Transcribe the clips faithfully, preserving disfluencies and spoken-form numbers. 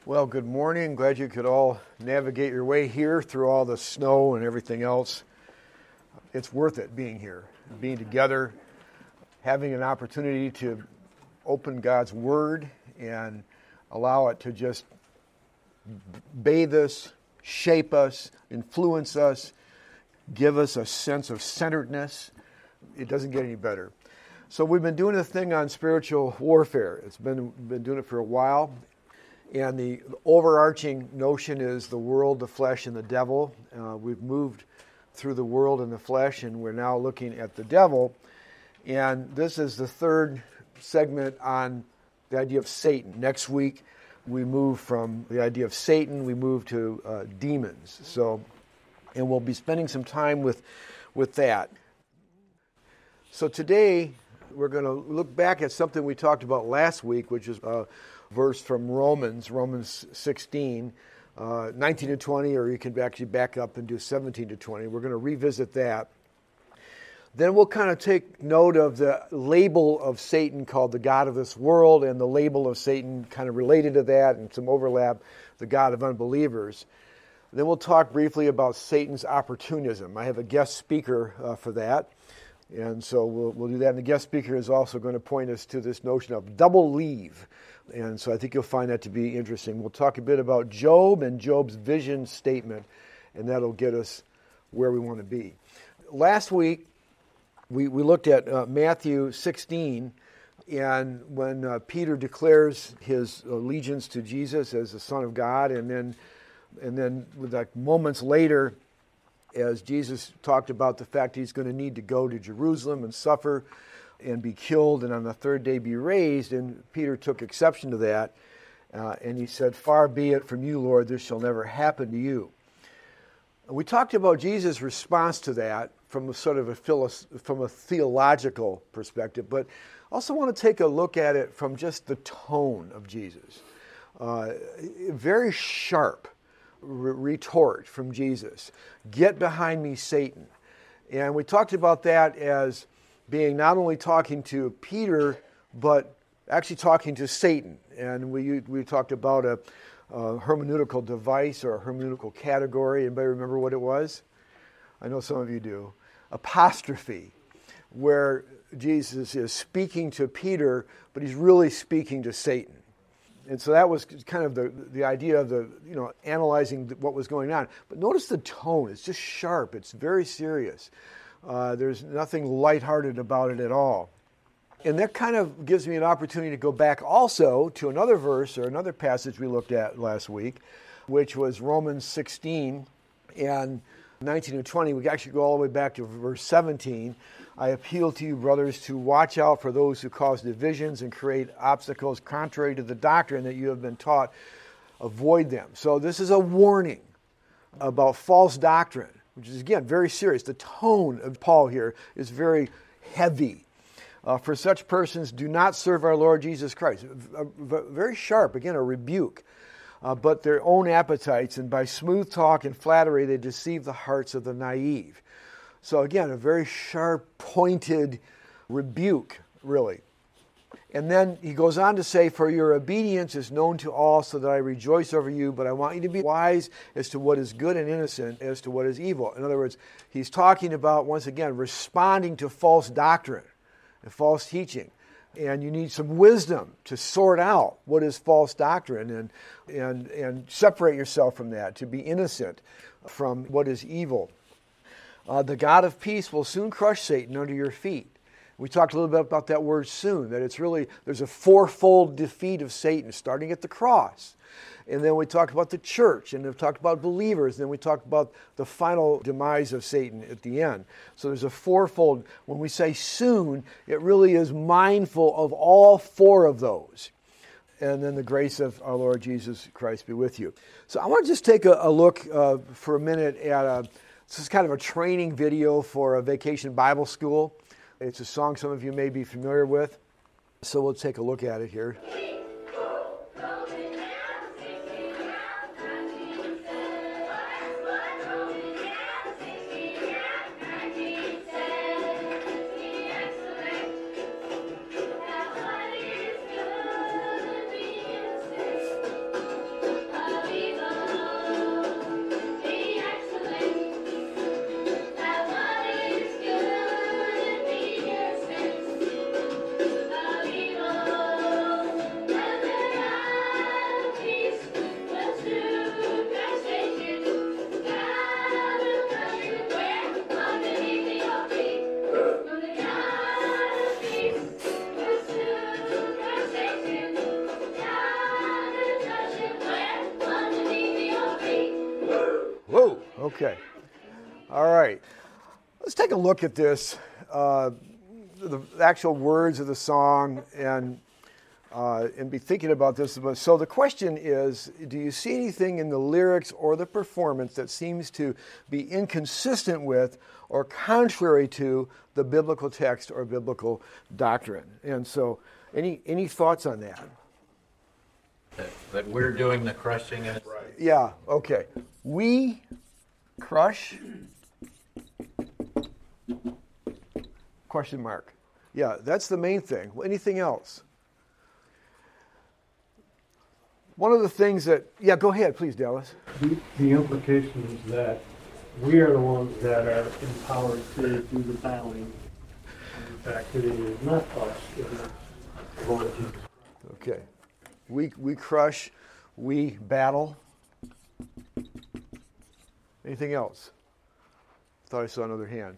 Well, good morning. Glad you could all navigate your way here through all the snow and everything else. It's worth it being here, being together, having an opportunity to open God's Word and allow it to just bathe us, shape us, influence us, give us a sense of centeredness. It doesn't get any better. So we've been doing a thing on spiritual warfare. It's been been doing it for a while. And the overarching notion is the world, the flesh, and the devil. Uh, we've moved through the world and the flesh, and we're now looking at the devil. And this is the third segment on the idea of Satan. Next week, we move from the idea of Satan, we move to uh, demons. So, and we'll be spending some time with, with that. So today, we're going to look back at something we talked about last week, which is uh, verse from Romans, Romans sixteen, uh, nineteen to twenty, or you can actually back up and do seventeen to twenty. We're going to revisit that. Then we'll kind of take note of the label of Satan called the God of this world, and the label of Satan kind of related to that, and some overlap, the God of unbelievers. Then we'll talk briefly about Satan's opportunism. I have a guest speaker uh, for that. And so we'll, we'll do that. And the guest speaker is also going to point us to this notion of double leave. And so I think you'll find that to be interesting. We'll talk a bit about Job and Job's vision statement, and that'll get us where we want to be. Last week, we, we looked at uh, Matthew sixteen, and when uh, Peter declares his allegiance to Jesus as the Son of God, and then, and then with like moments later, as Jesus talked about the fact he's going to need to go to Jerusalem and suffer and be killed and on the third day be raised, and Peter took exception to that, uh, and he said, "Far be it from you, Lord, this shall never happen to you." We talked about Jesus' response to that from a sort of a philo- from a theological perspective, but also want to take a look at it from just the tone of Jesus. Uh, very sharp retort from Jesus. "Get behind me, Satan." And we talked about that as being not only talking to Peter, but actually talking to Satan. And we we talked about a, a hermeneutical device or a hermeneutical category. Anybody remember what it was? I know some of you do. Apostrophe, where Jesus is speaking to Peter, but he's really speaking to Satan. And so that was kind of the, the idea of the, you know, analyzing what was going on. But notice the tone. It's just sharp. It's very serious. Uh, there's nothing lighthearted about it at all. And that kind of gives me an opportunity to go back also to another verse or another passage we looked at last week, which was Romans sixteen and nineteen and twenty. We actually go all the way back to verse seventeen. "I appeal to you, brothers, to watch out for those who cause divisions and create obstacles contrary to the doctrine that you have been taught. Avoid them." So this is a warning about false doctrine, which is, again, very serious. The tone of Paul here is very heavy. Uh, "for such persons do not serve our Lord Jesus Christ." Very sharp, again, a rebuke. Uh, "but their own appetites, and by smooth talk and flattery they deceive the hearts of the naive." So again, a very sharp, pointed rebuke, really. And then he goes on to say, "For your obedience is known to all, so that I rejoice over you, but I want you to be wise as to what is good and innocent as to what is evil." In other words, he's talking about, once again, responding to false doctrine and false teaching. And you need some wisdom to sort out what is false doctrine and, and, and separate yourself from that, to be innocent from what is evil. Uh, "the God of peace will soon crush Satan under your feet." We talked a little bit about that word "soon," that it's really, there's a fourfold defeat of Satan, starting at the cross. And then we talked about the church, and we've talked about believers, and then we talked about the final demise of Satan at the end. So there's a fourfold. When we say soon, it really is mindful of all four of those. And then the grace of our Lord Jesus Christ be with you. So I want to just take a, a look uh, for a minute at a, this is kind of a training video for a Vacation Bible School. It's a song some of you may be familiar with. So we'll take a look at it here. Okay. All right. Let's take a look at this, uh, the actual words of the song, and uh, and be thinking about this. So the question is, do you see anything in the lyrics or the performance that seems to be inconsistent with or contrary to the biblical text or biblical doctrine? And so any any thoughts on that? That, that we're doing the crushing. And right. Yeah, okay. We crush, question mark. Yeah, that's the main thing. Anything else? One of the things that, yeah, go ahead, please, Dallas. The, the implication is that we are the ones that are empowered to do the battling. In fact, it is not us, it is the Lord Jesus. Okay. We, we crush, we battle. Anything else? Thought I saw another hand.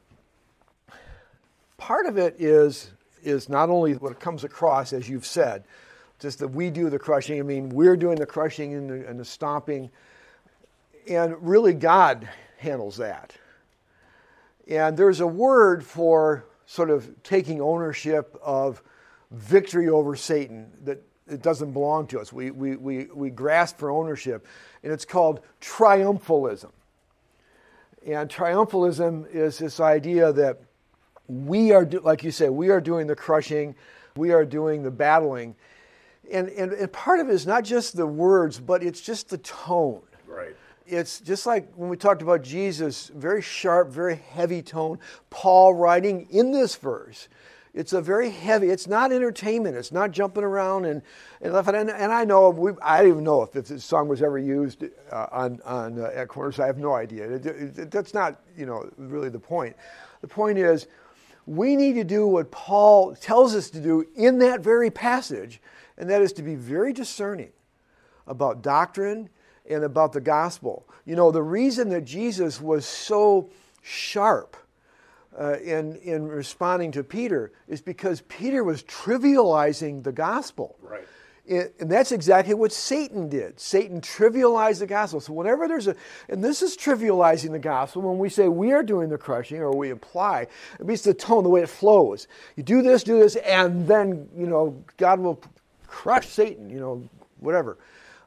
Part of it is, is not only what comes across, as you've said, just that we do the crushing. I mean, we're doing the crushing and the, and the stomping. And really, God handles that. And there's a word for sort of taking ownership of victory over Satan that it doesn't belong to us. We, we, we, we grasp for ownership. And it's called triumphalism. And triumphalism is this idea that we are, do, like you say, we are doing the crushing, we are doing the battling. And, and, and part of it is not just the words, but it's just the tone. right. It's just like when we talked about Jesus, very sharp, very heavy tone. Paul writing in this verse, it's a very heavy, it's not entertainment, it's not jumping around and and left. And, and I know, we, I don't even know if, if this song was ever used uh, on, on uh, at Corners. I have no idea. It, it, it, that's not, you know, really the point. The point is, we need to do what Paul tells us to do in that very passage, and that is to be very discerning about doctrine and about the gospel. You know, the reason that Jesus was so sharp uh, in, in responding to Peter is because Peter was trivializing the gospel. Right. It, and that's exactly what Satan did. Satan trivialized the gospel. So whenever there's a, and this is trivializing the gospel, when we say we are doing the crushing or we imply, it means the tone, the way it flows. You do this, do this, and then, you know, God will crush Satan, you know, whatever.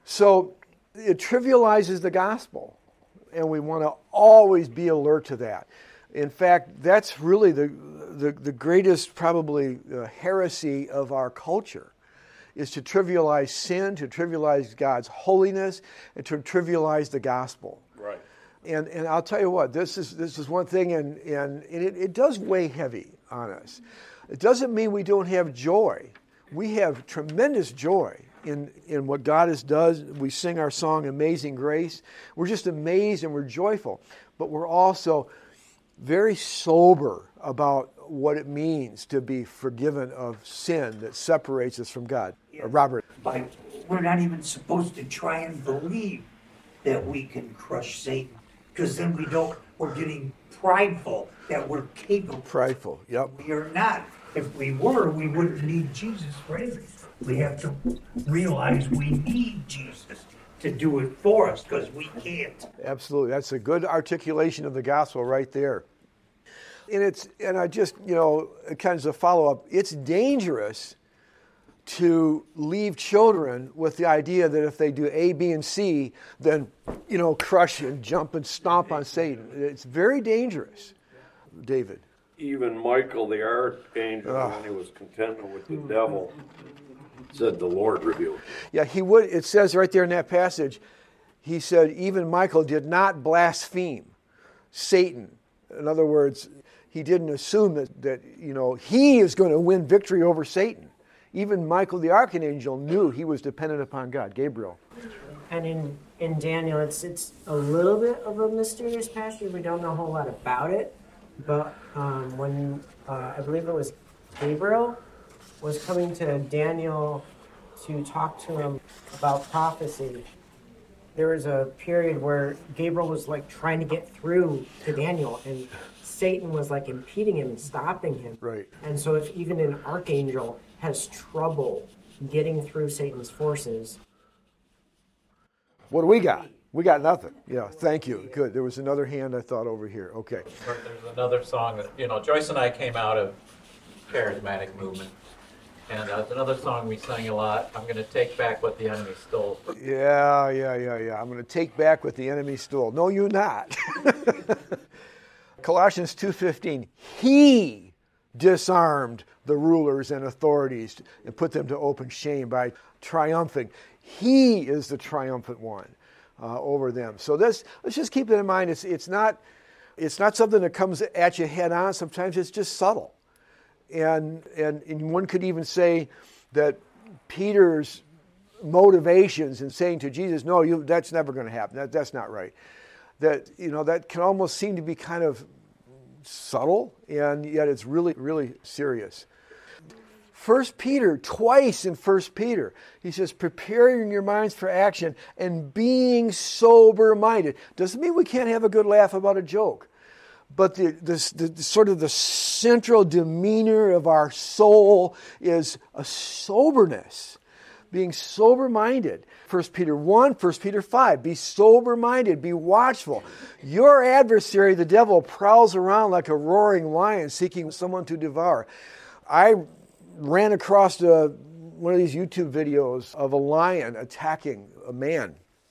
So it trivializes the gospel, and we want to always be alert to that. In fact, that's really the the, the greatest probably uh, heresy of our culture, is to trivialize sin, to trivialize God's holiness, and to trivialize the gospel. Right. And and I'll tell you what, this is this is one thing, and, and, and it, it does weigh heavy on us. It doesn't mean we don't have joy. We have tremendous joy in, in what God has done. We sing our song, Amazing Grace. We're just amazed and we're joyful. But we're also very sober about what it means to be forgiven of sin that separates us from God. Yeah. Uh, Robert. By, we're not even supposed to try and believe that we can crush Satan, because then we don't, we're getting prideful that we're capable. Prideful, yep. We are not. If we were, we wouldn't need Jesus for anything. We have to realize we need Jesus to do it for us, because we can't. Absolutely. That's a good articulation of the gospel right there. And it's and I just, you know, kind of a follow-up, it's dangerous to leave children with the idea that if they do A, B, and C, then, you know, crush and jump and stomp on Satan. It's very dangerous. David. Even Michael the archangel, Ugh. when he was contending with the devil, said the Lord rebuked. Yeah, he would. It says right there in that passage, he said, even Michael did not blaspheme Satan. In other words, he didn't assume that, that you know, he is going to win victory over Satan. Even Michael the archangel knew he was dependent upon God. Gabriel. And in, in Daniel, it's it's a little bit of a mysterious passage. We don't know a whole lot about it. But um, when, uh, I believe it was Gabriel, was coming to Daniel to talk to him about prophecy, there was a period where Gabriel was like trying to get through to Daniel, and Satan was like impeding him and stopping him. Right. And so if even an archangel has trouble getting through Satan's forces. What do we got? We got nothing. Yeah, thank you. Good. There was another hand I thought over here. Okay. There's another song that, you know, Joyce and I came out of charismatic movement. And uh, another song we sang a lot, I'm going to take back what the enemy stole. Yeah, yeah, yeah, yeah. I'm going to take back what the enemy stole. No, you're not. Colossians two fifteen, he disarmed the rulers and authorities and put them to open shame by triumphing. He is the triumphant one uh, over them. So this, let's just keep it in mind. It's, it's, not, it's not something that comes at you head on. Sometimes it's just subtle. And, and and one could even say that Peter's motivations in saying to Jesus, no, you, that's never going to happen. That, that's not right. That, you know, that can almost seem to be kind of subtle, and yet it's really, really serious. First Peter, twice in First Peter, he says, preparing your minds for action and being sober-minded. Doesn't mean we can't have a good laugh about a joke. But the, the, the sort of the central demeanor of our soul is a soberness, being sober-minded. First Peter one, First Peter five, be sober-minded, be watchful. Your adversary, the devil, prowls around like a roaring lion seeking someone to devour. I ran across a, one of these YouTube videos of a lion attacking a man.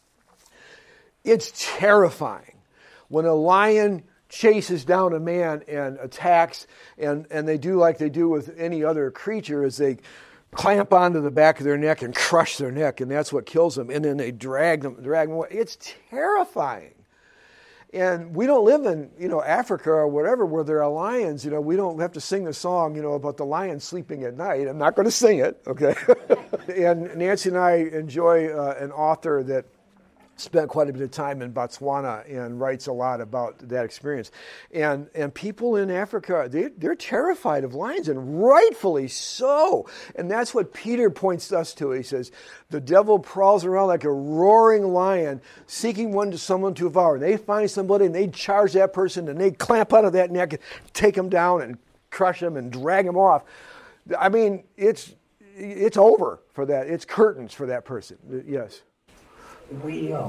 It's terrifying. When a lion chases down a man and attacks, and, and they do like they do with any other creature, is they clamp onto the back of their neck and crush their neck, and that's what kills them, and then they drag them, drag them away. It's terrifying. And we don't live in, you know, Africa or whatever where there are lions. You know, we don't have to sing the song, you know, about the lion sleeping at night. I'm not going to sing it, okay? And Nancy and I enjoy uh, an author that spent quite a bit of time in Botswana and writes a lot about that experience. And and people in Africa, they, they're terrified of lions, and rightfully so. And that's what Peter points us to. He says, the devil prowls around like a roaring lion, seeking one to someone to devour. And they find somebody, and they charge that person, and they clamp out of that neck and take them down and crush them and drag them off. I mean, it's it's over for that. It's curtains for that person. Yes. We, uh,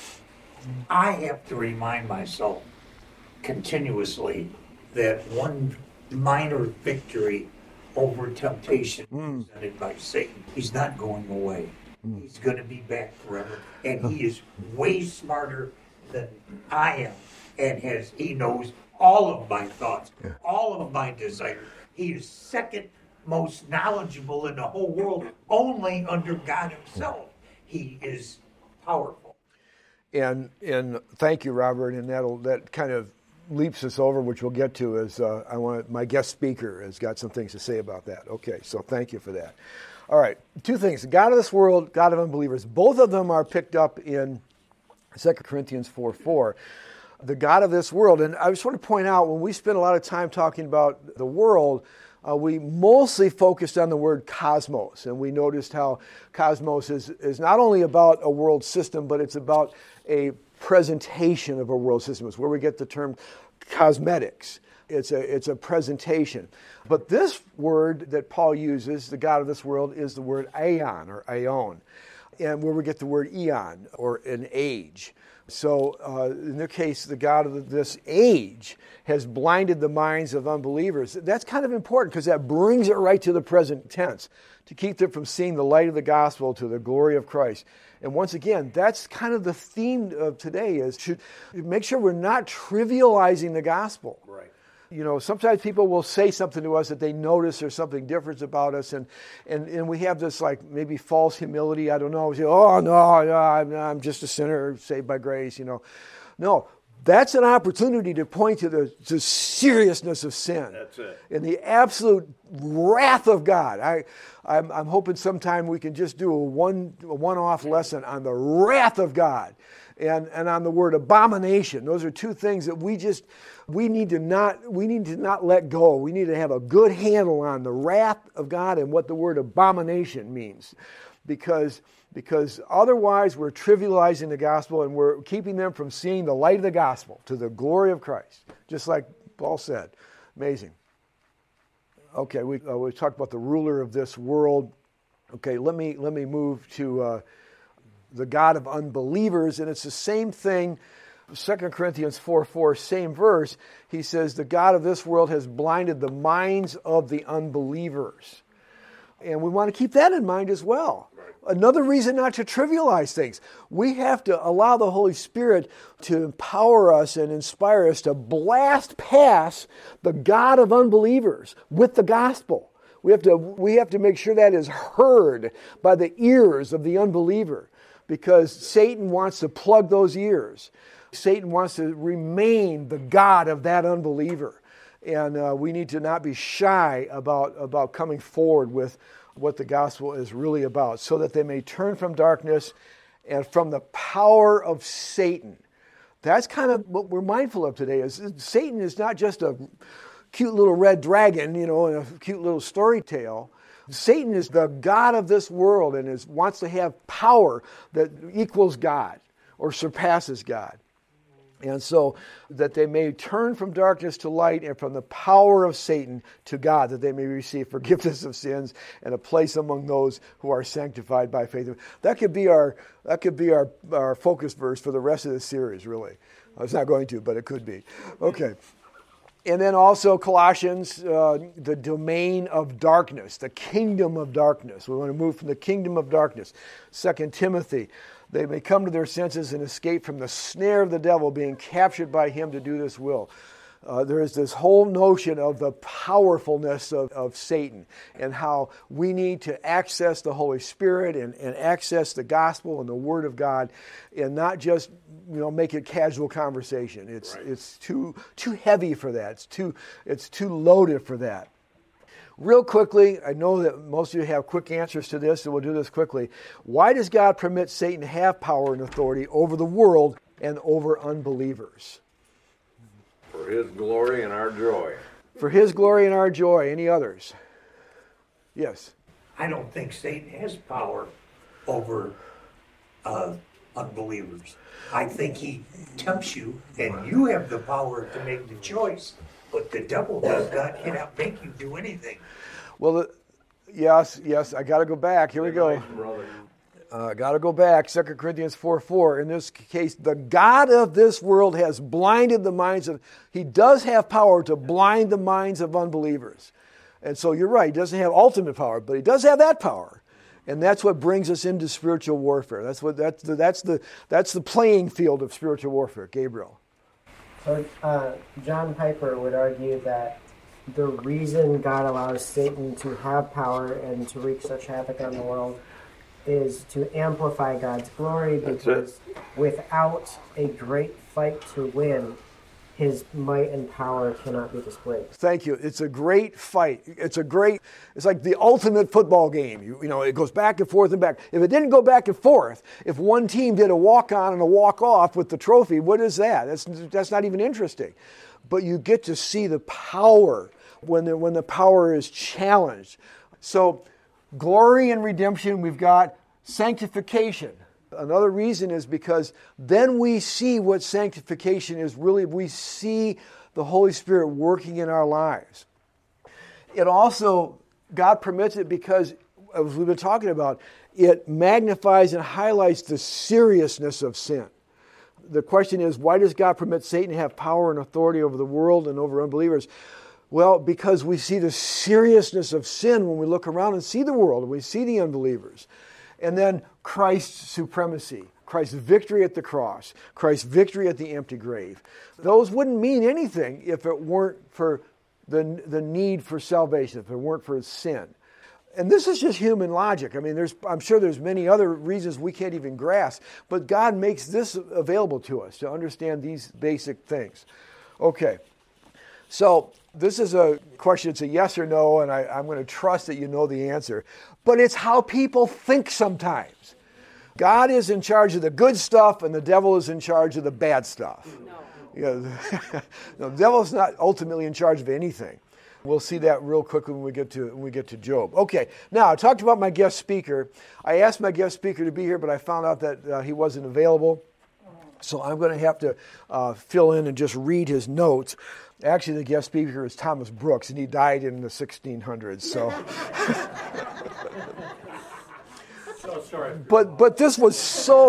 I have to remind myself continuously that one minor victory over temptation mm. presented by Satan, he's not going away. Mm. He's going to be back forever. And he is way smarter than I am. And has he knows all of my thoughts, yeah. all of my desires. He is second most knowledgeable in the whole world, only under God himself. He is powerful. And and thank you, Robert. And that'll that kind of leaps us over, which we'll get to. Is uh, I want my guest speaker has got some things to say about that. Okay, so thank you for that. All right, two things: God of this world, God of unbelievers. Both of them are picked up in Second Corinthians four four. The God of this world, and I just want to point out when we spend a lot of time talking about the world. Uh, we mostly focused on the word cosmos, and we noticed how cosmos is, is not only about a world system, but it's about a presentation of a world system. It's where we get the term cosmetics. It's a, it's a presentation. But this word that Paul uses, the God of this world, is the word aeon or aeon, and where we get the word eon or an age. So uh, in their case, the God of this age has blinded the minds of unbelievers. That's kind of important because that brings it right to the present tense, to keep them from seeing the light of the gospel to the glory of Christ. And once again, that's kind of the theme of today, is to make sure we're not trivializing the gospel. Right. You know, sometimes people will say something to us that they notice there's something different about us, and, and, and we have this like maybe false humility. I don't know. We say, oh, no, no I'm, I'm just a sinner saved by grace, you know. No, that's an opportunity to point to the, the seriousness of sin. That's it. And the absolute wrath of God. I, I'm, I'm hoping sometime we can just do a, one, a one-off lesson on the wrath of God. And, and on the word abomination. Those are two things that we just we need to not we need to not let go. We need to have a good handle on the wrath of God and what the word abomination means, because because otherwise we're trivializing the gospel and we're keeping them from seeing the light of the gospel to the glory of Christ. Just like Paul said, amazing. Okay, we uh, we talked about the ruler of this world. Okay, let me let me move to. Uh, the God of unbelievers, and it's the same thing. Second Corinthians four four, same verse, he says, the God of this world has blinded the minds of the unbelievers. And we want to keep that in mind as well. Another reason not to trivialize things. We have to allow the Holy Spirit to empower us and inspire us to blast past the God of unbelievers with the gospel. We have to, we have to make sure that is heard by the ears of the unbeliever, because Satan wants to plug those ears. Satan wants to remain the God of that unbeliever. And uh, we need to not be shy about, about coming forward with what the gospel is really about, so that they may turn from darkness and from the power of Satan. That's kind of what we're mindful of today. Is Satan is not just a cute little red dragon, you know, and a cute little story tale. Satan is the God of this world and is, wants to have power that equals God or surpasses God. And so that they may turn from darkness to light and from the power of Satan to God, that they may receive forgiveness of sins and a place among those who are sanctified by faith. That could be our that could be our, our focus verse for the rest of the series, really. It's not going to, but it could be. Okay. And then also Colossians, uh, the domain of darkness, the kingdom of darkness. We want to move from the kingdom of darkness. Second Timothy, they may come to their senses and escape from the snare of the devil, being captured by him to do this will. Uh, there is this whole notion of the powerfulness of, of Satan and how we need to access the Holy Spirit and, and access the gospel and the Word of God, and not just, you know, make it casual conversation. It's right. it's too too heavy for that. It's too it's too loaded for that. Real quickly, I know that most of you have quick answers to this, so we'll do this quickly. Why does God permit Satan to have power and authority over the world and over unbelievers? For his glory and our joy. For his glory and our joy. Any others? Yes. I don't think Satan has power over uh, unbelievers. I think he tempts you, and you have the power to make the choice. But the devil does not cannot make you do anything. Well, uh, yes, yes, I got to go back. Here we go. Uh, got to go back. Second Corinthians four four. In this case, the God of this world has blinded the minds of... He does have power to blind the minds of unbelievers. And so you're right. He doesn't have ultimate power, but he does have that power. And that's what brings us into spiritual warfare. That's what that's the, that's the, that's the playing field of spiritual warfare. Gabriel. So uh, John Piper would argue that the reason God allows Satan to have power and to wreak such havoc on the world is to amplify God's glory, because without a great fight to win, his might and power cannot be displayed. Thank you. It's a great fight. It's a great, it's like the ultimate football game. You, you know, it goes back and forth and back. If it didn't go back and forth, if one team did a walk-on and a walk-off with the trophy, what is that? That's, that's not even interesting. But you get to see the power when the, when the power is challenged. So glory and redemption, we've got sanctification. Another reason is because then we see what sanctification is really. We see the Holy Spirit working in our lives. It also, God permits it because, as we've been talking about, it magnifies and highlights the seriousness of sin. The question is, why does God permit Satan to have power and authority over the world and over unbelievers? Well, because we see the seriousness of sin when we look around and see the world and we see the unbelievers. And then Christ's supremacy, Christ's victory at the cross, Christ's victory at the empty grave. Those wouldn't mean anything if it weren't for the, the need for salvation, if it weren't for sin. And this is just human logic. I mean, there's, I'm sure there's many other reasons we can't even grasp, but God makes this available to us to understand these basic things. Okay, so this is a question, it's a yes or no, and I, I'm going to trust that you know the answer. But it's how people think sometimes. God is in charge of the good stuff, and the devil is in charge of the bad stuff. No. You know, no, the devil is not ultimately in charge of anything. We'll see that real quickly when we get to when we get to Job. Okay, now I talked about my guest speaker. I asked my guest speaker to be here, but I found out that uh, he wasn't available. So I'm going to have to uh, fill in and just read his notes. Actually, the guest speaker is Thomas Brooks, and he died in the sixteen hundreds. So, Oh, sorry. But but this was so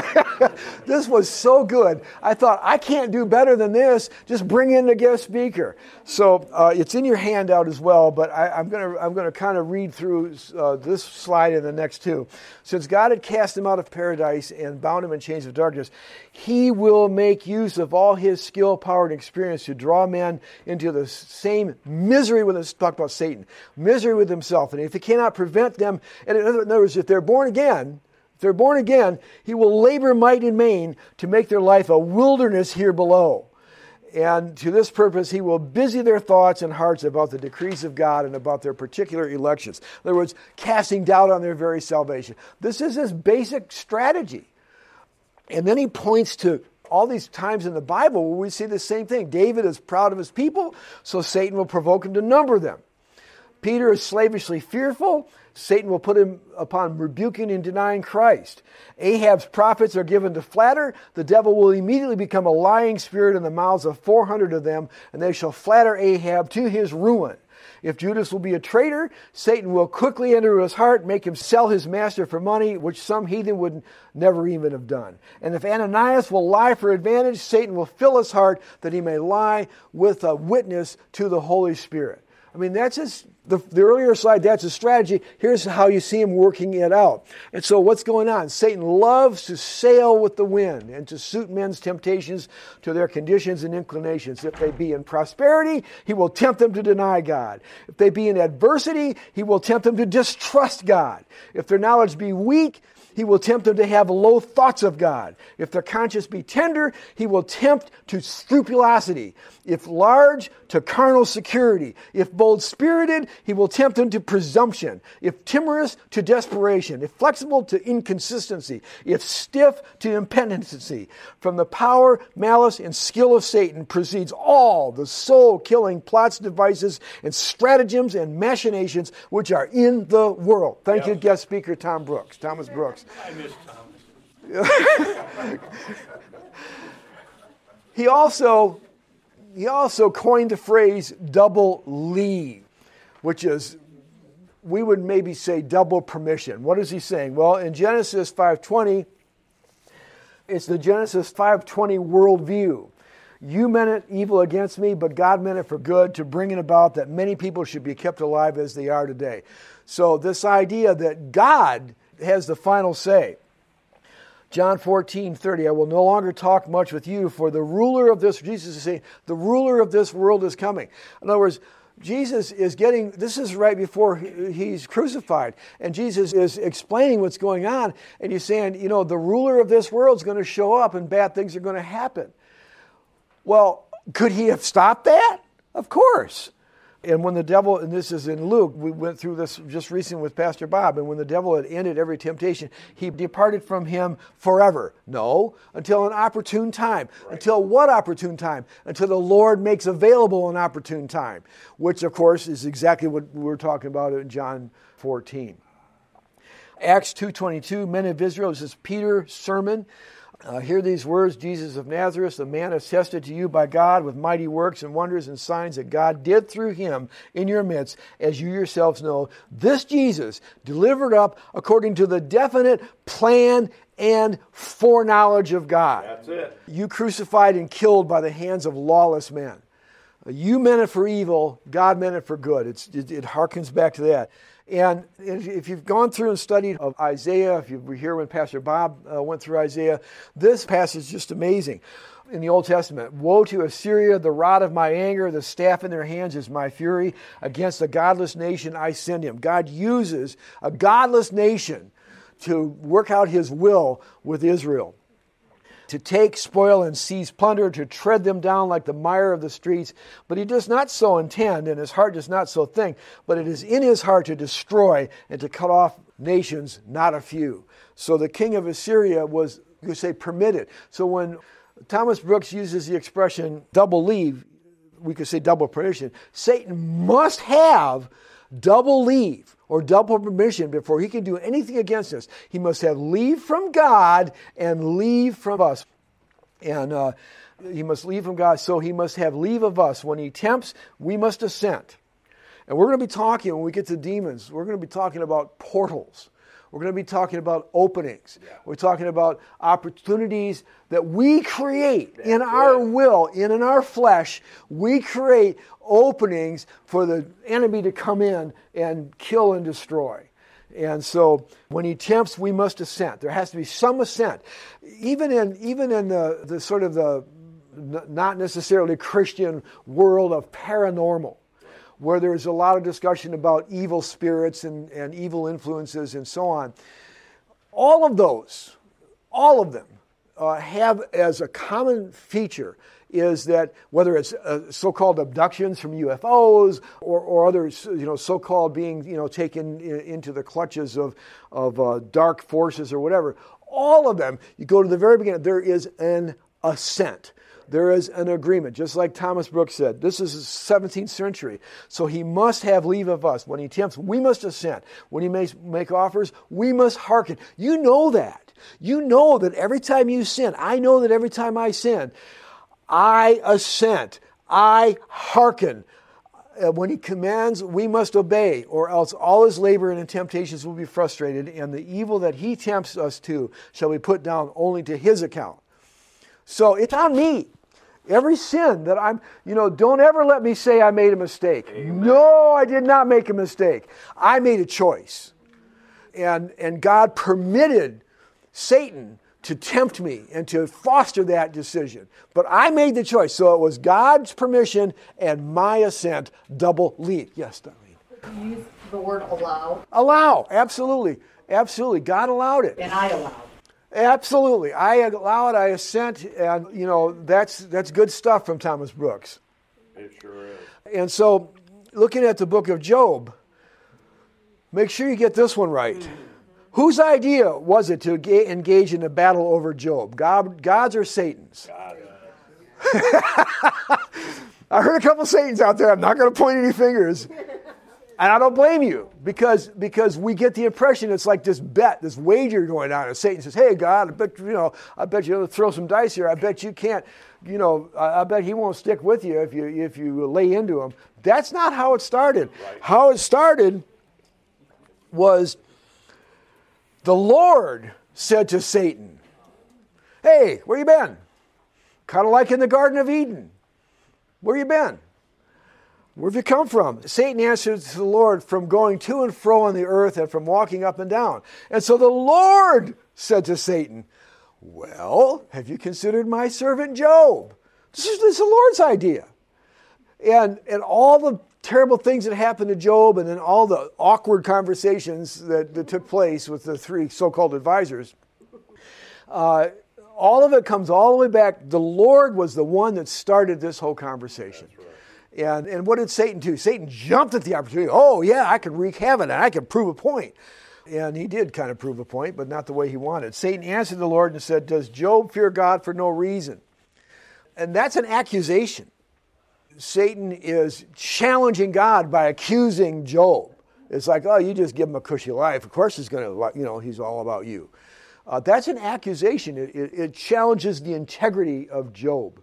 this was so good. I thought, I can't do better than this. Just bring in the guest speaker. So uh, it's in your handout as well. But I, I'm gonna I'm gonna kind of read through uh, this slide and the next two. Since God had cast him out of paradise and bound him in chains of darkness, he will make use of all his skill, power, and experience to draw men into the same misery with us. Talk about Satan, misery with himself, and if he cannot prevent them, and in other words, if they're born again, if they're born again, he will labor might and main to make their life a wilderness here below. And to this purpose, he will busy their thoughts and hearts about the decrees of God and about their particular elections. In other words, casting doubt on their very salvation. This is his basic strategy. And then he points to all these times in the Bible where we see the same thing. David is proud of his people, so Satan will provoke him to number them. Peter is slavishly fearful. Satan will put him upon rebuking and denying Christ. Ahab's prophets are given to flatter. The devil will immediately become a lying spirit in the mouths of four hundred of them, and they shall flatter Ahab to his ruin. If Judas will be a traitor, Satan will quickly enter his heart, make him sell his master for money, which some heathen would never even have done. And if Ananias will lie for advantage, Satan will fill his heart that he may lie with a witness to the Holy Spirit. I mean, that's his, the, the earlier slide, that's his strategy. Here's how you see him working it out. And so what's going on? Satan loves to sail with the wind and to suit men's temptations to their conditions and inclinations. If they be in prosperity, he will tempt them to deny God. If they be in adversity, he will tempt them to distrust God. If their knowledge be weak, he will tempt them to have low thoughts of God. If their conscience be tender, he will tempt to scrupulosity. If large, to carnal security. If bold-spirited, he will tempt them to presumption. If timorous, to desperation. If flexible, to inconsistency. If stiff, to impenitency. From the power, malice, and skill of Satan proceeds all the soul-killing plots, devices, and stratagems and machinations which are in the world. Thank you, guest speaker Tom Brooks, Thomas Brooks. I miss Thomas. He also he also coined the phrase double leave, which is, we would maybe say double permission. What is he saying? Well, in Genesis five twenty, it's the Genesis five twenty worldview. You meant it evil against me, but God meant it for good, to bring it about that many people should be kept alive as they are today. So this idea that God has the final say. John fourteen thirty, I will no longer talk much with you, for the ruler of this, Jesus is saying, the ruler of this world is coming. In other words, Jesus is getting, this is right before he's crucified, and Jesus is explaining what's going on, and he's saying, you know, the ruler of this world is going to show up and bad things are going to happen. Well, could he have stopped that? Of course. And when the devil, and this is in Luke, we went through this just recently with Pastor Bob, and when the devil had ended every temptation, he departed from him forever. No, until an opportune time. Right. Until what opportune time? Until the Lord makes available an opportune time, which of course is exactly what we were talking about in John fourteen. Acts two twenty-two, men of Israel, this is Peter's sermon. Uh, hear these words, Jesus of Nazareth, a man attested to you by God with mighty works and wonders and signs that God did through him in your midst, as you yourselves know. This Jesus delivered up according to the definite plan and foreknowledge of God. That's it. You crucified and killed by the hands of lawless men. You meant it for evil, God meant it for good. It's, it, it harkens back to that. And if you've gone through and studied of Isaiah, if you were here when Pastor Bob uh, went through Isaiah, this passage is just amazing. In the Old Testament, woe to Assyria, the rod of my anger, the staff in their hands is my fury. Against a godless nation I send him. God uses a godless nation to work out his will with Israel. To take, spoil, and seize plunder, to tread them down like the mire of the streets. But he does not so intend, and his heart does not so think, but it is in his heart to destroy and to cut off nations, not a few. So the king of Assyria was, you could say, permitted. So when Thomas Brooks uses the expression double leave, we could say double permission, Satan must have double leave or double permission before he can do anything against us. He must have leave from God and leave from us. And uh, he must leave from God, so he must have leave of us. When he tempts, we must assent. And we're going to be talking, when we get to demons, we're going to be talking about portals. We're going to be talking about openings. Yeah. We're talking about opportunities that we create That's in our right. will, in, in our flesh. We create openings for the enemy to come in and kill and destroy. And so when he tempts, we must assent. There has to be some assent. Even in even in the, the sort of the not necessarily Christian world of paranormal, where there's a lot of discussion about evil spirits and, and evil influences and so on. All of those, all of them, uh, have as a common feature is that whether it's uh, so-called abductions from U F Os or, or others, you know, so-called being, you know, taken in, into the clutches of, of uh, dark forces or whatever, all of them, you go to the very beginning, there is an assent. There is an agreement, just like Thomas Brooks said. This is the seventeenth century, so he must have leave of us. When he tempts, we must assent. When he makes make offers, we must hearken. You know that. You know that every time you sin, I know that every time I sin, I assent. I hearken. Uh, when he commands, we must obey, or else all his labor and temptations will be frustrated, and the evil that he tempts us to shall be put down only to his account. So it's on me. Every sin that I'm, you know, don't ever let me say I made a mistake. Amen. No, I did not make a mistake. I made a choice. And, and God permitted Satan to tempt me and to foster that decision. But I made the choice. So it was God's permission and my assent, double lead. Yes, Darlene. You use the word allow. Allow, absolutely. Absolutely. God allowed it. And I allow. Absolutely. I allow it, I assent, and, you know, that's that's good stuff from Thomas Brooks. It sure is. And so, looking at the book of Job, make sure you get this one right. Mm-hmm. Whose idea was it to engage in a battle over Job? God, God's or Satan's? God. I heard a couple of Satans out there. I'm not going to point any fingers. And I don't blame you, because because we get the impression it's like this bet, this wager going on. And Satan says, hey, God, I bet, you know, I bet you throw some dice here. I bet you can't, you know, I, I bet he won't stick with you if you if you lay into him. That's not how it started. Right. How it started was the Lord said to Satan, hey, where you been? Kind of like in the Garden of Eden. Where you been? Where have you come from? Satan answered to the Lord, from going to and fro on the earth and from walking up and down. And so the Lord said to Satan, well, have you considered my servant Job? This is, this is the Lord's idea. And, and all the terrible things that happened to Job, and then all the awkward conversations that, that took place with the three so-called advisors, uh, all of it comes all the way back. The Lord was the one that started this whole conversation. That's right. And and what did Satan do? Satan jumped at the opportunity. Oh, yeah, I can wreak havoc and I can prove a point. And he did kind of prove a point, but not the way he wanted. Satan answered the Lord and said, does Job fear God for no reason? And that's an accusation. Satan is challenging God by accusing Job. It's like, oh, you just give him a cushy life. Of course he's going to, you know, he's all about you. Uh, that's an accusation. It, it, it challenges the integrity of Job.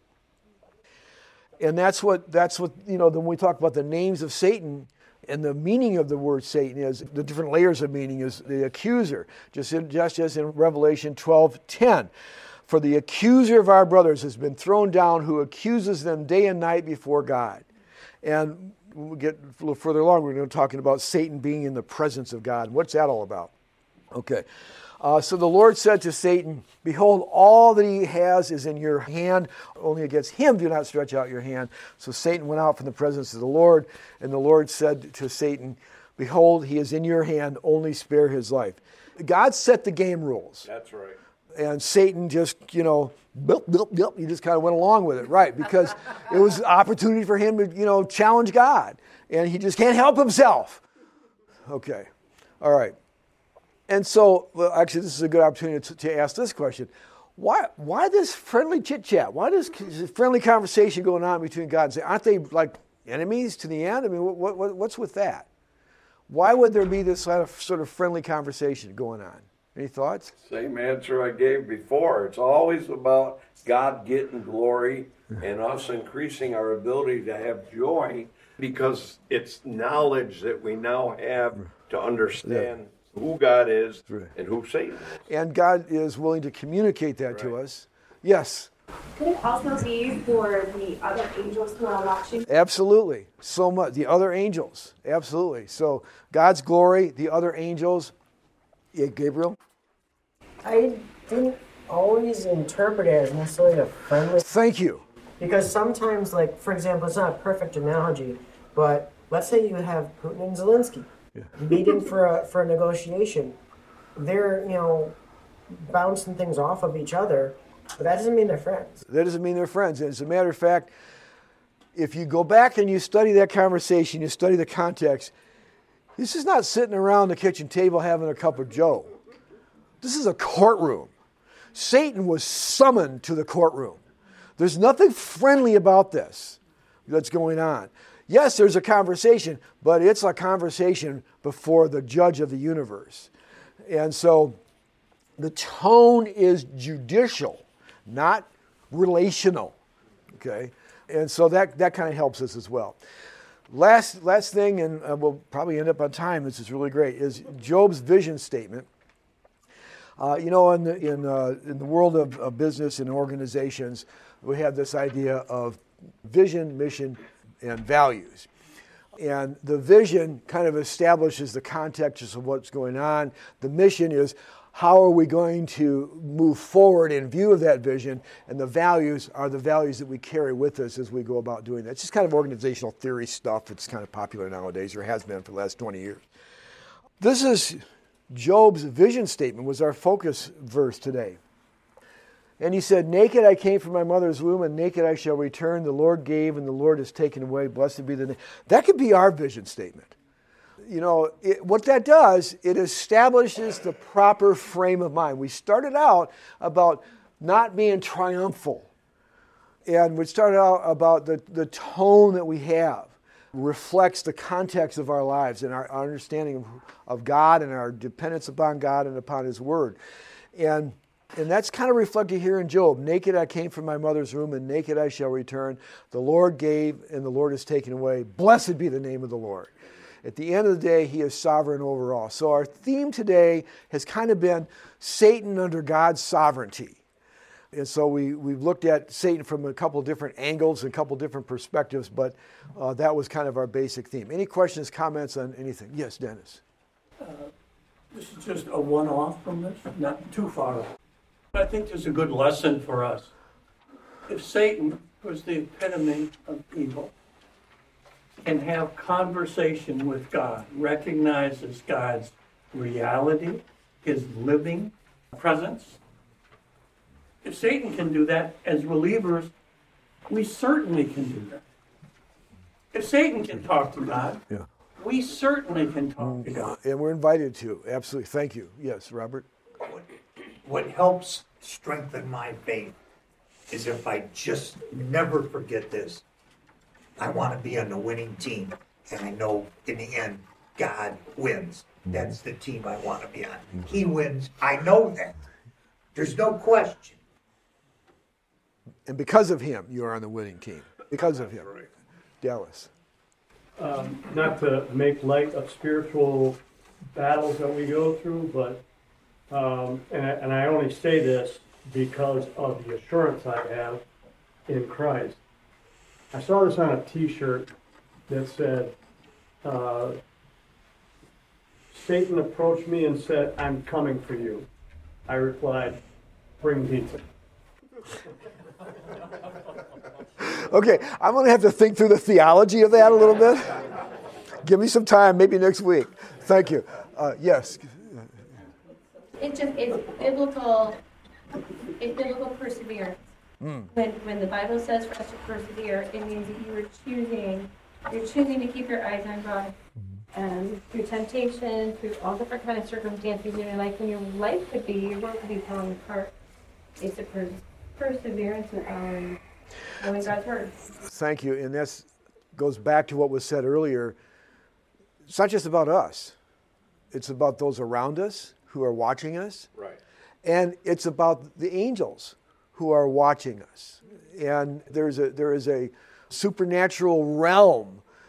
And that's what, that's what, you know, when we talk about the names of Satan and the meaning of the word Satan is, the different layers of meaning is the accuser. Just, in, just as in Revelation twelve ten. For the accuser of our brothers has been thrown down, who accuses them day and night before God. And we'll get a little further along, we're going to be talking about Satan being in the presence of God. What's that all about? Okay. Uh, so the Lord said to Satan, behold, all that he has is in your hand. Only against him do not stretch out your hand. So Satan went out from the presence of the Lord, and the Lord said to Satan, behold, he is in your hand. Only spare his life. God set the game rules. That's right. And Satan just, you know, bilp, bilp, bilp, he just kind of went along with it, right? Because it was an opportunity for him to, you know, challenge God. And he just can't help himself. Okay. All right. And so, well, actually, this is a good opportunity to, to ask this question. Why why this friendly chit-chat? Why this friendly conversation going on between God and Satan? Aren't they like enemies to the end? I mean, what, what, what's with that? Why would there be this sort of, sort of friendly conversation going on? Any thoughts? Same answer I gave before. It's always about God getting glory and us increasing our ability to have joy, because it's knowledge that we now have to understand who God is Right. and who Satan is. And God is willing to communicate that to Right. us. Yes, Could it also be for the other angels who are watching? absolutely. So much. The other angels. Absolutely. So God's glory, the other angels. Yeah, Gabriel? I didn't always interpret it as necessarily a friendly, Thank you. because sometimes, like, for example, it's not a perfect analogy, but let's say you have Putin and Zelensky meeting for a, for a negotiation. They're, you know, bouncing things off of each other, but that doesn't mean they're friends. That doesn't mean they're friends. And as a matter of fact, if you go back and you study that conversation, you study the context, this is not sitting around the kitchen table having a cup of joe. This is a courtroom. Satan was summoned to the courtroom. There's nothing friendly about this that's going on. Yes, there's a conversation, but it's a conversation before the judge of the universe. And so the tone is judicial, not relational. Okay? And so that, that kind of helps us as well. Last, last thing, and uh, we'll probably end up on time, this is really great, is Job's vision statement. Uh, you know, in the, in, uh, in the world of, of business and organizations, we have this idea of vision, mission, and values. And the vision kind of establishes the context of what's going on. The mission is how are we going to move forward in view of that vision, and the values are the values that we carry with us as we go about doing that. It's just kind of organizational theory stuff. It's kind of popular nowadays, or has been for the last twenty years. This is Job's vision statement, was our focus verse today. And he said, naked I came from my mother's womb, and naked I shall return. The Lord gave, and the Lord has taken away. Blessed be the name. That could be our vision statement. You know, it, what that does, it establishes the proper frame of mind. We started out about not being triumphal. And we started out about the, the tone that we have reflects the context of our lives and our, our understanding of, of God and our dependence upon God and upon His Word. And And that's kind of reflected here in Job. Naked I came from my mother's womb, and naked I shall return. The Lord gave, and the Lord has taken away. Blessed be the name of the Lord. At the end of the day, He is sovereign over all. So our theme today has kind of been Satan under God's sovereignty. And so we, we've looked at Satan from a couple different angles and a couple different perspectives, but uh, that was kind of our basic theme. Any questions, comments on anything? Yes, Dennis. This is just a one-off from this, not too far off. I think there's a good lesson for us. If Satan was the epitome of evil, can have conversation with God, recognizes God's reality, His living presence. If Satan can do that, as believers, we certainly can do that. If Satan can talk to God, Yeah. we certainly can talk to God. And we're invited to. Absolutely. Thank you. Yes, Robert. What, what helps strengthen my faith is if I just never forget this. I want to be on the winning team, and I know in the end, God wins. That's the team I want to be on. He wins. I know that. There's no question. And because of Him, you are on the winning team. Because of Him. Dallas. Um, not to make light of spiritual battles that we go through, but, um, and, I, and I only say this because of the assurance I have in Christ. I saw this on a t-shirt that said, uh, Satan approached me and said, I'm coming for you. I replied, bring pizza. Okay, I'm going to have to think through the theology of that a little bit. Give me some time, maybe next week. Thank you. Uh, yes. It just it's biblical. It's biblical perseverance. Mm. When when the Bible says for us to persevere, it means that you are choosing. You're choosing to keep your eyes on God. Um, through temptation, through all different kind of circumstances in your life, when your life could be, your world could be falling apart. It's a per- perseverance and um, knowing God's word. Thank you. And that goes back to what was said earlier. It's not just about us. It's about those around us who are watching us. Right. And it's about the angels who are watching us. And there's a there is a supernatural realm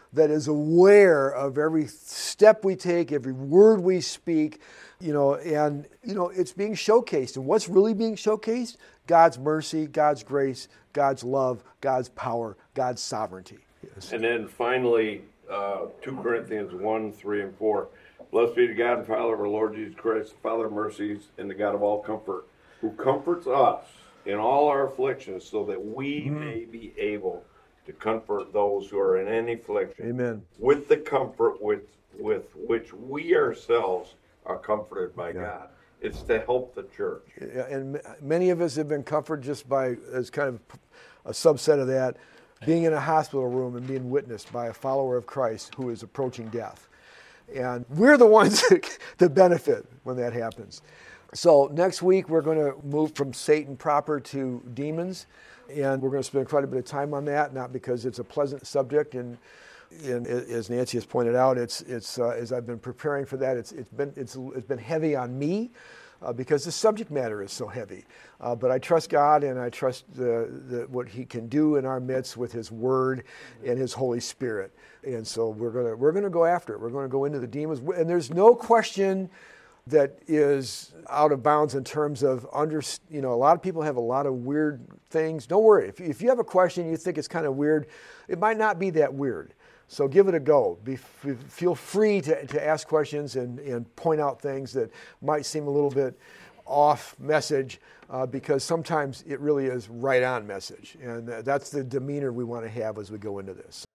that is aware of every step we take, every word we speak, you know, and, you know, it's being showcased. And what's really being showcased? God's mercy, God's grace, God's love, God's power, God's sovereignty. Yes. And then finally, uh, two Corinthians one, three, and four. Blessed be the God and Father of our Lord Jesus Christ, the Father of mercies, and the God of all comfort, who comforts us in all our afflictions, so that we mm. may be able to comfort those who are in any affliction. Amen. With the comfort with with which we ourselves are comforted by yeah. God. It's to help the church. And many of us have been comforted just by, as kind of a subset of that, being in a hospital room and being witnessed by a follower of Christ who is approaching death. And we're the ones that benefit when that happens. So next week we're going to move from Satan proper to demons, and we're going to spend quite a bit of time on that, not because it's a pleasant subject, and, and as Nancy has pointed out, it's it's uh, as I've been preparing for that, it's it's been it's it's been heavy on me uh, because the subject matter is so heavy. Uh, but I trust God, and I trust the, the, what He can do in our midst with His Word and His Holy Spirit. And so we're gonna we're gonna go after it. We're going to go into the demons, and there's no question that is out of bounds in terms of under, you know, a lot of people have a lot of weird things. Don't worry. If, if you have a question you think it's kind of weird, it might not be that weird. So give it a go. Be, feel free to, to ask questions and, and point out things that might seem a little bit off message, uh, because sometimes it really is right on message. And that's the demeanor we want to have as we go into this.